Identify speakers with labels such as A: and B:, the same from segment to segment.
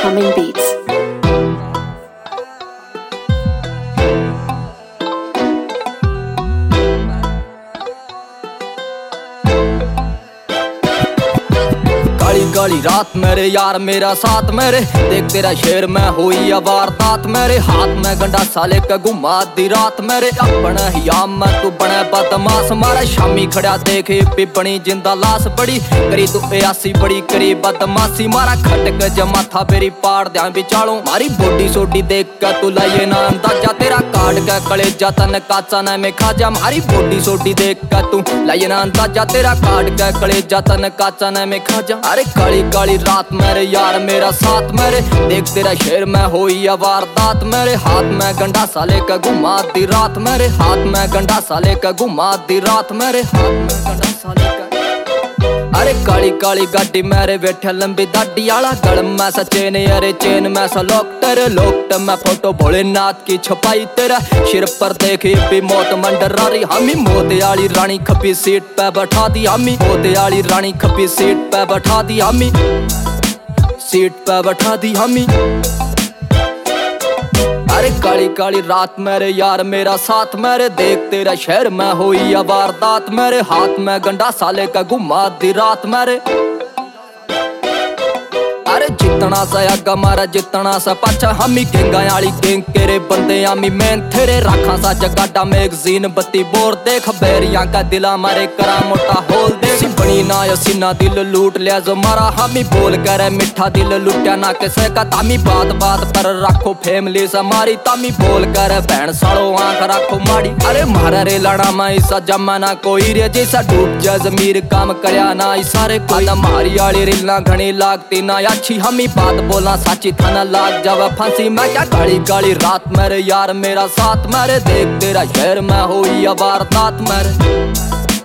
A: Humming Beats.
B: काली रात मेरे यार मेरा साथ मेरे देख तेरा शेर में हुई वारदात मेरे हाथ में गंडा साले का घुमा दी रात मेरे अपना ही आम में तू बने बदमाश मारा शामी खड़ा देखे पिपणी जिंदा लाश बड़ी करी तू प्यासी बड़ी करी बदमाशी मारा खटक जमा था मेरी पाड़ ध्यान बिचाड़ू मारी बॉडी सोडी देख कर तू लाइए ना अंदाजा तेरा काट के कले जाता न काचा न में खा जा मारी बॉडी सोडी देख कर तू लाइए ना अंदाजा तेरा काट के कले जाता न काचा न में खा जा। अरे काली काली रात मेरे यार मेरा साथ मेरे देख तेरा शेर में हुई वारदात मेरे हाथ में गंडा साले का घुमा दी रात मेरे हाथ में गंडा साले का घुमा दी रात मेरे हाथ में गंडा साले का। अरे काली काली गाड़ी मेरे बैठे लंबी दाढ़ी आला गल में सा चेन अरे चेन में सा लोकट में फोटो भोलेनाथ की छपाई तेरा सिर पर देखे भी मौत मंडरा रही हमी मोदे आली रानी खपी सीट पे बैठा दी हमी मोदे आली रानी खपी सीट पे बैठा दी हमी सीट पे बैठा दी हमी। अरे काली काली रात मेरे यार मेरा साथ मेरे देख तेरा शहर में हुई वारदात मेरे हाथ में गंडा साले का घुमा दी रात मेरे। अरे जितना सा आगा मारा जितना सा पाछा हमी गेंगा आली गेंग केरे बंदे आमी मैन थेरे राखा सा जगाडा मैगजीन बत्ती बोर देख बैरिया का दिला मारे करा मोटा होल दे बनी ना सीना दिल लूट लिया जो मारा हमी बोल करे मिठा दिल लुट्या ना किसे का तामी बात बात पर रखो फैमिली से मारी तामी बोल करे बहन साड़ो आंख रखो माड़ी। अरे मारा रे लड़ा मा ऐसा जमाना कोई रे जैसा डूब जा जमीर काम करया ना सारे कोई मारी आली रिलना घनी लागती ना अच्छी हमी बात बोला साची थाना लाग जावा फांसी मैं क्या काली काली रात मेरे यार मेरा साथ मेरे देख तेरा शहर में हुई वारदात मेरे।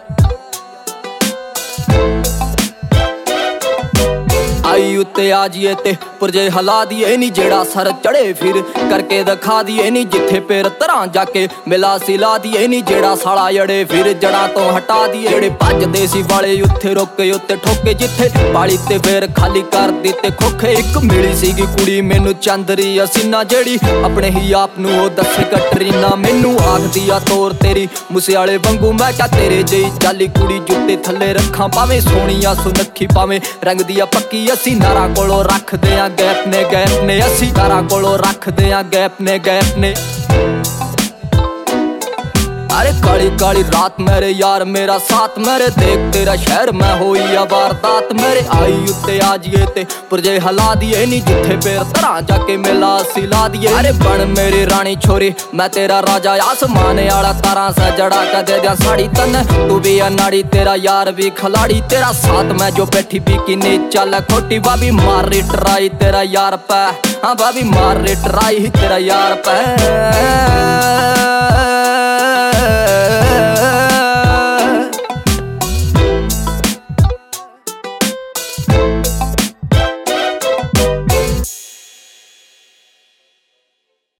B: आई उत्ते आज ये ते पुरजे हला दिए नी जेड़ा सर चढ़े फिर करके दिखा दिए नी जिथे पैर तरह जाके मिला सिला दिए नी जेड़ा साड़ा जड़े फिर जड़ा तो हटा दिए जेड़े भज देसी वाले उत्थे रोके उत्ते ठोके जिथे बाली ते पैर खाली कर दिते खोखे एक मिली सीगी कुड़ी मैनू चंदरी असीना जेड़ी अपने ही आप नू ओ दसे कटरीना मैनू आख दिया तोर तेरी मुसियाले वांगू मैं क्या तेरे जई जाली कुड़ी जुत्ते थले रखा पावे सोनिया सुनखी पावे रंग दिया पक्की असी नारा कोलो रख दिया गैप ने असी नारा कोलो रख दिया गैप ने। अरे काली काली रात मेरे यार मेरा साथ मेरे देख तेरा शहर में हुई वारदात मेरे आई उत्ते आज ये ते पुरजे हला दिए नी जिथे पैर तरह जाके मिला सिला दिए। अरे बन मेरी रानी छोरी मैं तेरा राजा आसमाने आला तारा सा जड़ा का दे दिया साड़ी तन तू भी अनाड़ी तेरा यार भी खिलाड़ी तेरा साथ में जो बैठी भी नी चल खोटी भाभी मार री ट्राई तेरा यार पे हाँ भाभी मार री ट्राई तेरा यार पे।